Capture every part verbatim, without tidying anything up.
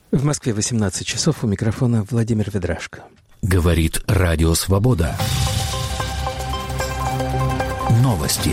В Москве восемнадцать часов, у микрофона Владимир Ведрашко. Говорит Радио Свобода. Новости.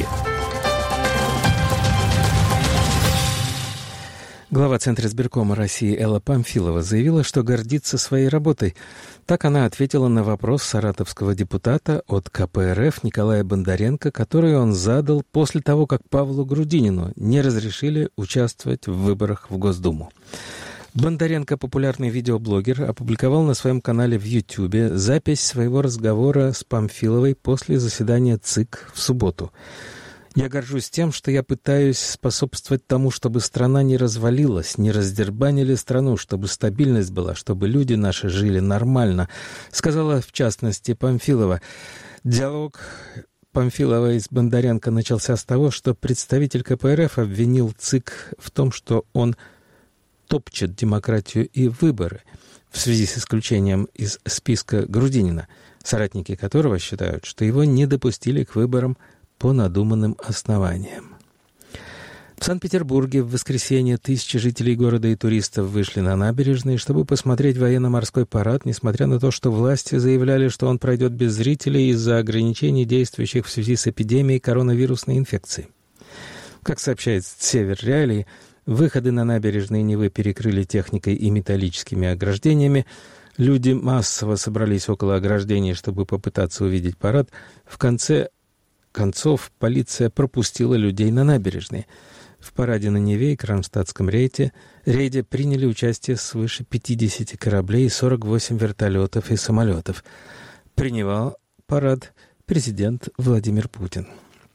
Глава Центра избиркома России Элла Памфилова заявила, что гордится своей работой. Так она ответила на вопрос саратовского депутата от ка пэ эр эф Николая Бондаренко, который он задал после того, как Павлу Грудинину не разрешили участвовать в выборах в Госдуму. Бондаренко, популярный видеоблогер, опубликовал на своем канале в Ютьюбе запись своего разговора с Памфиловой после заседания ЦИК в субботу. «Я горжусь тем, что я пытаюсь способствовать тому, чтобы страна не развалилась, не раздербанили страну, чтобы стабильность была, чтобы люди наши жили нормально», сказала в частности Памфилова. Диалог Памфиловой с Бондаренко начался с того, что представитель ка пэ эр эф обвинил ЦИК в том, что он топчет демократию и выборы в связи с исключением из списка Грудинина, соратники которого считают, что его не допустили к выборам по надуманным основаниям. В Санкт-Петербурге в воскресенье тысячи жителей города и туристов вышли на набережные, чтобы посмотреть военно-морской парад, несмотря на то, что власти заявляли, что он пройдет без зрителей из-за ограничений, действующих в связи с эпидемией коронавирусной инфекции. Как сообщает «Север Реалии», выходы на набережные Невы перекрыли техникой и металлическими ограждениями. Люди массово собрались около ограждений, чтобы попытаться увидеть парад. В конце концов полиция пропустила людей на набережные. В параде на Неве и Кронштадтском рейде, рейде приняли участие свыше пятидесяти кораблей, сорок восемь вертолетов и самолетов. Принимал парад президент Владимир Путин.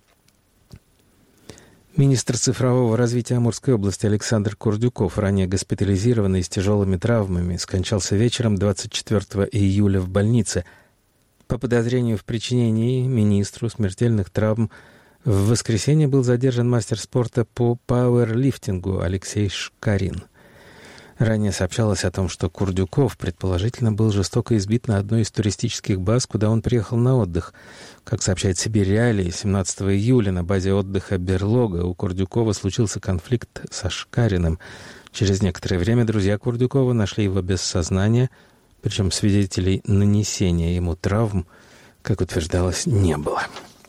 Министр цифрового развития Амурской области Александр Курдюков, ранее госпитализированный с тяжелыми травмами, скончался вечером двадцать четвёртого июля в больнице. По подозрению в причинении министру смертельных травм в воскресенье был задержан мастер спорта по пауэрлифтингу Алексей Шкарин. Ранее сообщалось о том, что Курдюков, предположительно, был жестоко избит на одной из туристических баз, куда он приехал на отдых. Как сообщает «Сибирь Реалии», семнадцатого июля на базе отдыха «Берлога» у Курдюкова случился конфликт со Шкариным. Через некоторое время друзья Курдюкова нашли его без сознания, причем свидетелей нанесения ему травм, как утверждалось, не было.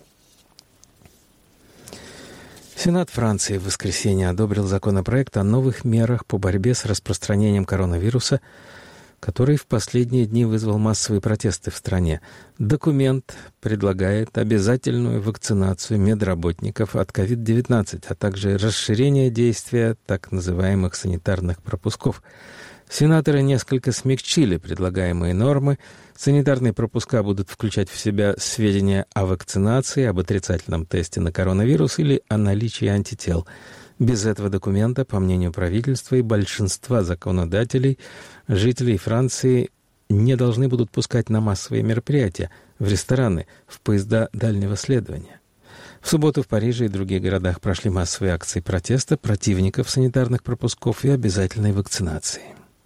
Сенат Франции в воскресенье одобрил законопроект о новых мерах по борьбе с распространением коронавируса, который в последние дни вызвал массовые протесты в стране. Документ предлагает обязательную вакцинацию медработников от ковид девятнадцать, а также расширение действия так называемых санитарных пропусков. Сенаторы несколько смягчили предлагаемые нормы. Санитарные пропуска будут включать в себя сведения о вакцинации, об отрицательном тесте на коронавирус или о наличии антител. Без этого документа, по мнению правительства и большинства законодателей, жителей Франции не должны будут пускать на массовые мероприятия, в рестораны, в поезда дальнего следования. В субботу в Париже и других городах прошли массовые акции протеста противников санитарных пропусков и обязательной вакцинации.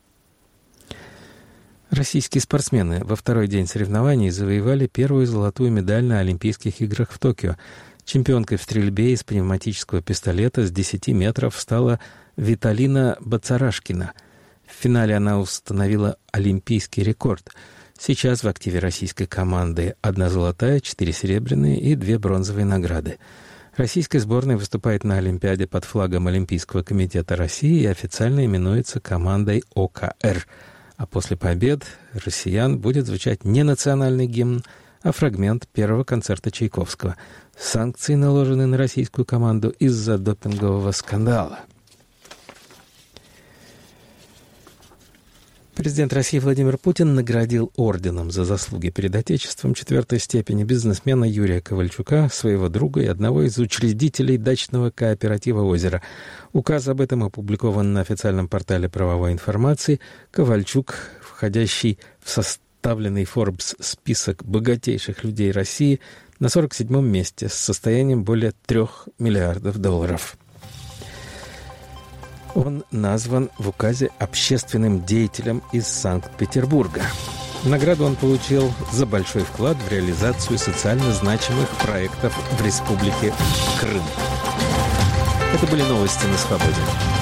Российские спортсмены во второй день соревнований завоевали первую золотую медаль на Олимпийских играх в Токио. Чемпионкой в стрельбе из пневматического пистолета с десяти метров стала Виталина Бацарашкина. В финале она установила олимпийский рекорд. Сейчас в активе российской команды одна золотая, четыре серебряные и две бронзовые награды. Российская сборная выступает на Олимпиаде под флагом Олимпийского комитета России и официально именуется командой о ка эр. А после побед россиян будет звучать не национальный гимн, а фрагмент первого концерта Чайковского. Санкции наложены на российскую команду из-за допингового скандала. Президент России Владимир Путин наградил орденом за заслуги перед Отечеством четвертой степени бизнесмена Юрия Ковальчука, своего друга и одного из учредителей дачного кооператива «Озеро». Указ об этом опубликован на официальном портале правовой информации. Ковальчук, входящий в составленный Forbes список богатейших людей России, на сорок седьмом месте с состоянием более трех миллиардов долларов. Он назван в указе общественным деятелем из Санкт-Петербурга. Награду он получил за большой вклад в реализацию социально значимых проектов в Республике Крым. Это были новости на Свободе.